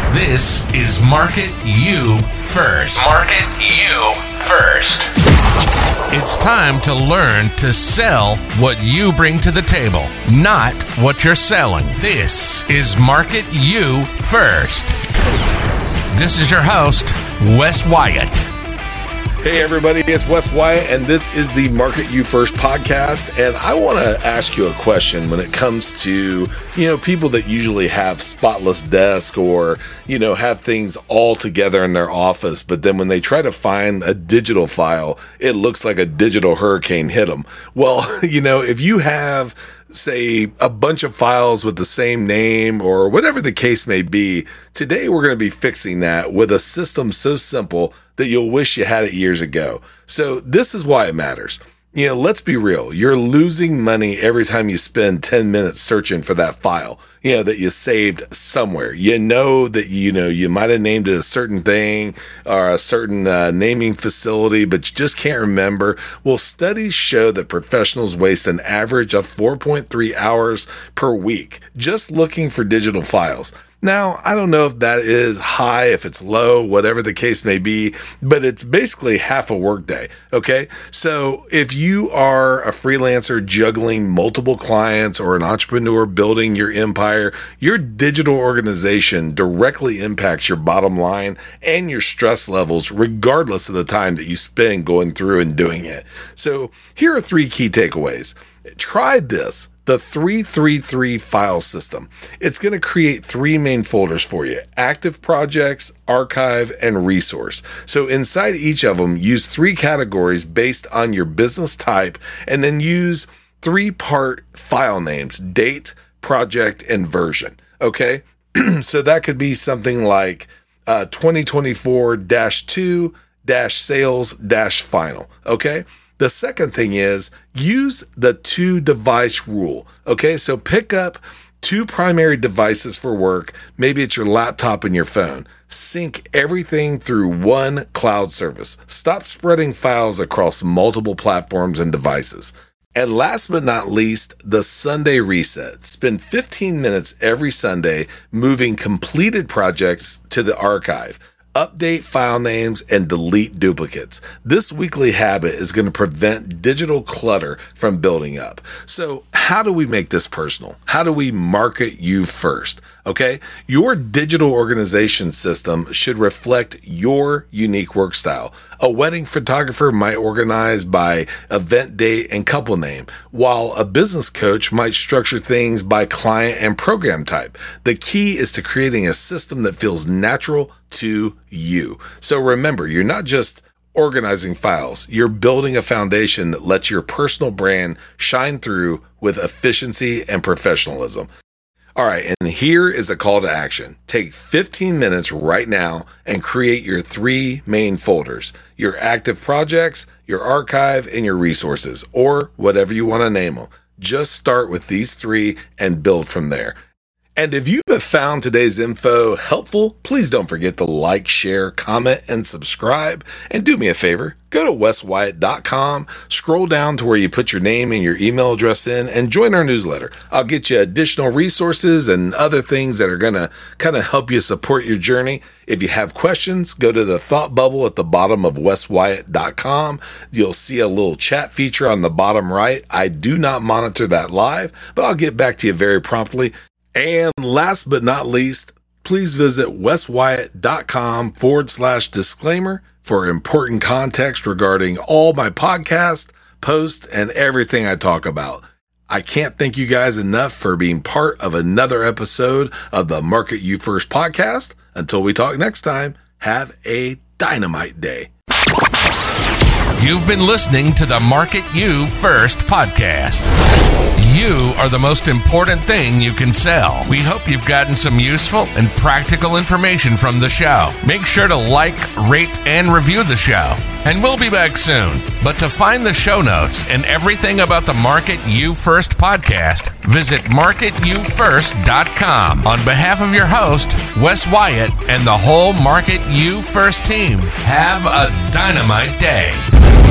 This is Market You First. Market You First. It's time to learn to sell what you bring to the table, not what you're selling. This is Market You First. This is your host, Wes Wyatt. Hey everybody, it's Wes Wyatt, and this is the Market You First podcast. And I want to ask you a question when it comes to, people that usually have spotless desk or, have things all together in their office. But then when they try to find a digital file, it looks like a digital hurricane hit them. Well, if you have, say, a bunch of files with the same name or whatever the case may be, today we're going to be fixing that with a system so simple that you'll wish you had it years ago. So this is why it matters. Let's be real. You're losing money every time you spend 10 minutes searching for that file, that you saved somewhere. That, you might have named it a certain thing or a certain naming facility, but you just can't remember. Well, studies show that professionals waste an average of 4.3 hours per week just looking for digital files. Now, I don't know if that is high, if it's low, whatever the case may be, but it's basically half a workday, okay? So if you are a freelancer juggling multiple clients or an entrepreneur building your empire, your digital organization directly impacts your bottom line and your stress levels, regardless of the time that you spend going through and doing it. So here are 3 key takeaways. Try this. The 333 file system. It's going to create 3 main folders for you: active projects, archive, and resource. So inside each of them, use 3 categories based on your business type, and then use 3-part file names: date, project, and version. Okay. So that could be something like 2024-2-sales-final. Okay. The second thing is use the 2-device rule. Okay, so pick up 2 primary devices for work. Maybe it's your laptop and your phone. Sync everything through one cloud service. Stop spreading files across multiple platforms and devices. And last but not least, the Sunday reset. Spend 15 minutes every Sunday moving completed projects to the archive. Update file names and delete duplicates. This weekly habit is going to prevent digital clutter from building up. So how do we make this personal? How do we market you first? Okay, your digital organization system should reflect your unique work style. A wedding photographer might organize by event date and couple name, while a business coach might structure things by client and program type. The key is to creating a system that feels natural to you. So remember, you're not just organizing files. You're building a foundation that lets your personal brand shine through with efficiency and professionalism. All right, and here is a call to action. Take 15 minutes right now and create your 3 main folders: your active projects, your archive, and your resources, or whatever you want to name them. Just start with these 3 and build from there. And if you have found today's info helpful, please don't forget to like, share, comment, and subscribe. And do me a favor, go to weswyatt.com, scroll down to where you put your name and your email address in, and join our newsletter. I'll get you additional resources and other things that are going to kind of help you support your journey. If you have questions, go to the thought bubble at the bottom of weswyatt.com. You'll see a little chat feature on the bottom right. I do not monitor that live, but I'll get back to you very promptly. And last but not least, please visit weswyatt.com/disclaimer for important context regarding all my podcasts, posts, and everything I talk about. I can't thank you guys enough for being part of another episode of the Market You First podcast. Until we talk next time, have a dynamite day. You've been listening to the Market You First podcast. You are the most important thing you can sell. We hope you've gotten some useful and practical information from the show. Make sure to like, rate, and review the show. And we'll be back soon. But to find the show notes and everything about the Market You First podcast, visit marketyoufirst.com. On behalf of your host, Wes Wyatt, and the whole Market You First team, have a dynamite day.